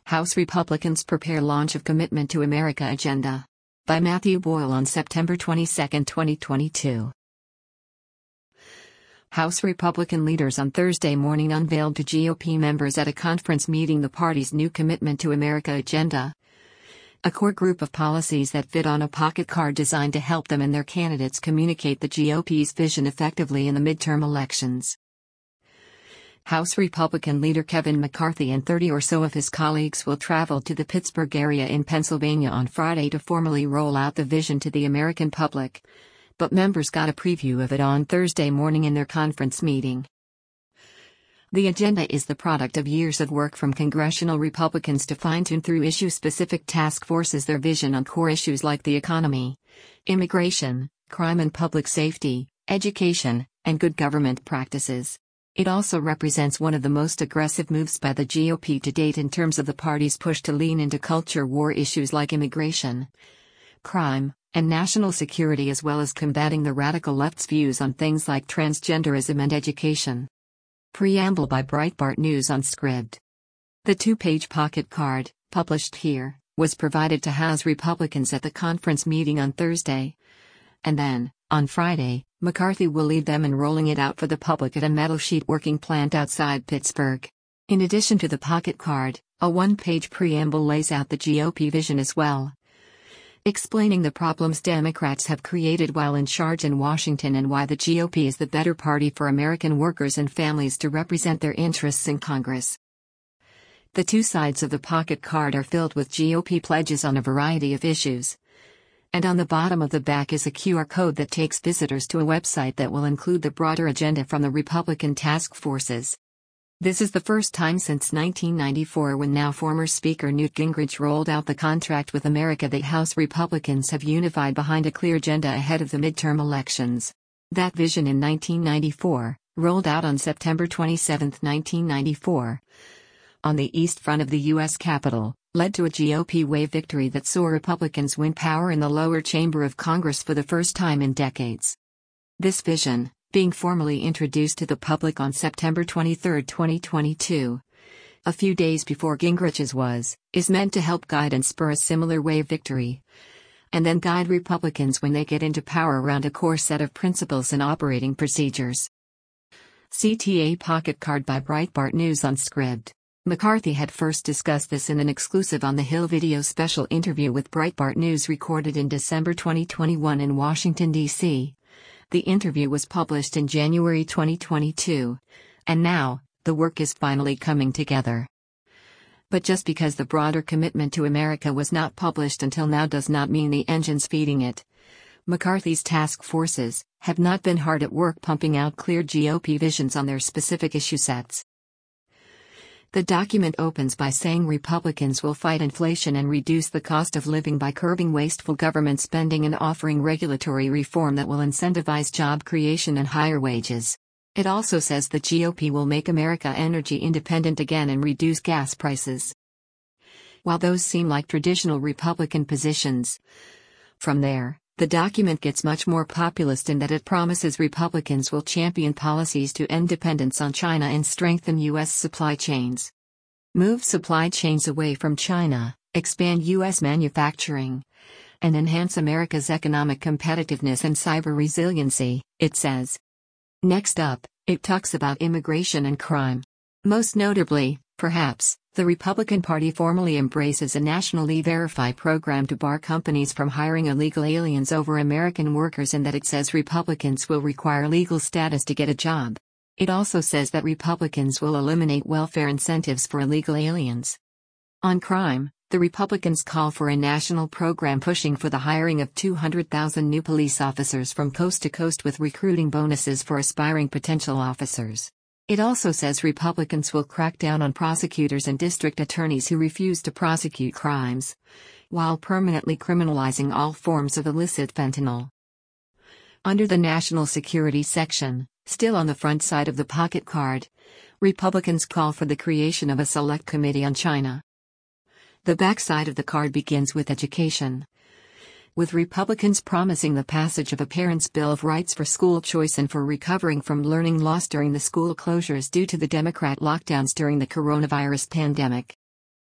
House Republicans prepare launch of Commitment to America agenda. By Matthew Boyle on September 22, 2022. House Republican leaders on Thursday morning unveiled to GOP members at a conference meeting the party's new Commitment to America agenda, a core group of policies that fit on a pocket card designed to help them and their candidates communicate the GOP's vision effectively in the midterm elections. House Republican leader Kevin McCarthy and 30 or so of his colleagues will travel to the Pittsburgh area in Pennsylvania on Friday to formally roll out the vision to the American public, but members got a preview of it on Thursday morning in their conference meeting. The agenda is the product of years of work from congressional Republicans to fine-tune through issue-specific task forces their vision on core issues like the economy, immigration, crime and public safety, education, and good government practices. It also represents one of the most aggressive moves by the GOP to date in terms of the party's push to lean into culture war issues like immigration, crime, and national security, as well as combating the radical left's views on things like transgenderism and education. Preamble by Breitbart News on Scribd. The two-page pocket card, published here, was provided to House Republicans at the conference meeting on Thursday. And then, on Friday, McCarthy will lead them in rolling it out for the public at a metal sheet working plant outside Pittsburgh. In addition to the pocket card, a one-page preamble lays out the GOP vision as well, explaining the problems Democrats have created while in charge in Washington and why the GOP is the better party for American workers and families to represent their interests in Congress. The two sides of the pocket card are filled with GOP pledges on a variety of issues. And on the bottom of the back is a QR code that takes visitors to a website that will include the broader agenda from the Republican task forces. This is the first time since 1994, when now former Speaker Newt Gingrich rolled out the contract with America, that House Republicans have unified behind a clear agenda ahead of the midterm elections. That vision in 1994, rolled out on September 27, 1994, on the east front of the U.S. Capitol, led to a GOP wave victory that saw Republicans win power in the lower chamber of Congress for the first time in decades. This vision, being formally introduced to the public on September 23, 2022, a few days before Gingrich's is meant to help guide and spur a similar wave victory, and then guide Republicans when they get into power around a core set of principles and operating procedures. CTA Pocket Card by Breitbart News on Scribd. McCarthy had first discussed this in an exclusive On the Hill video special interview with Breitbart News recorded in December 2021 in Washington, D.C. The interview was published in January 2022, and now, the work is finally coming together. But just because the broader Commitment to America was not published until now does not mean the engines feeding it, McCarthy's task forces, have not been hard at work pumping out clear GOP visions on their specific issue sets. The document opens by saying Republicans will fight inflation and reduce the cost of living by curbing wasteful government spending and offering regulatory reform that will incentivize job creation and higher wages. It also says the GOP will make America energy independent again and reduce gas prices. While those seem like traditional Republican positions, from there, the document gets much more populist in that it promises Republicans will champion policies to end dependence on China and strengthen U.S. supply chains, move supply chains away from China, expand U.S. manufacturing, and enhance America's economic competitiveness and cyber resiliency, it says. Next up, it talks about immigration and crime. Most notably, perhaps, the Republican Party formally embraces a national E-Verify program to bar companies from hiring illegal aliens over American workers, and that it says Republicans will require legal status to get a job. It also says that Republicans will eliminate welfare incentives for illegal aliens. On crime, the Republicans call for a national program pushing for the hiring of 200,000 new police officers from coast to coast with recruiting bonuses for aspiring potential officers. It also says Republicans will crack down on prosecutors and district attorneys who refuse to prosecute crimes, while permanently criminalizing all forms of illicit fentanyl. Under the national security section, still on the front side of the pocket card, Republicans call for the creation of a select committee on China. The backside of the card begins with education, with Republicans promising the passage of a Parents' Bill of Rights for school choice and for recovering from learning loss during the school closures due to the Democrat lockdowns during the coronavirus pandemic.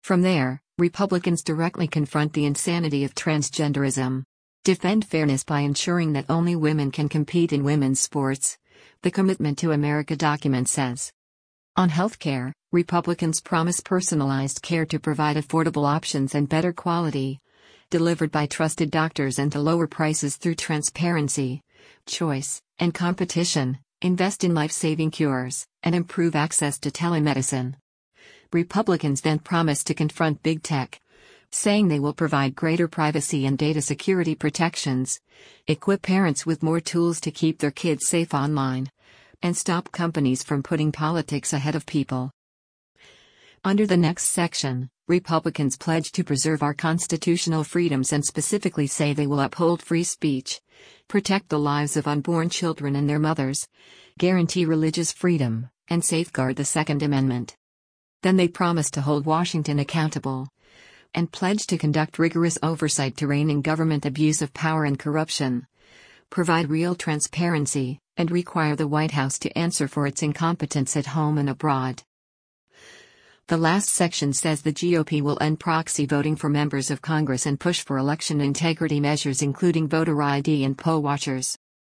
From there, Republicans directly confront the insanity of transgenderism. Defend fairness by ensuring that only women can compete in women's sports, the Commitment to America document says. On healthcare, Republicans promise personalized care to provide affordable options and better quality, delivered by trusted doctors and to lower prices through transparency, choice, and competition, invest in life-saving cures, and improve access to telemedicine. Republicans then promise to confront big tech, saying they will provide greater privacy and data security protections, equip parents with more tools to keep their kids safe online, and stop companies from putting politics ahead of people. Under the next section, Republicans pledge to preserve our constitutional freedoms and specifically say they will uphold free speech, protect the lives of unborn children and their mothers, guarantee religious freedom, and safeguard the Second Amendment. Then they promise to hold Washington accountable and pledge to conduct rigorous oversight to rein in government abuse of power and corruption, provide real transparency, and require the White House to answer for its incompetence at home and abroad. The last section says the GOP will end proxy voting for members of Congress and push for election integrity measures including voter ID and poll watchers.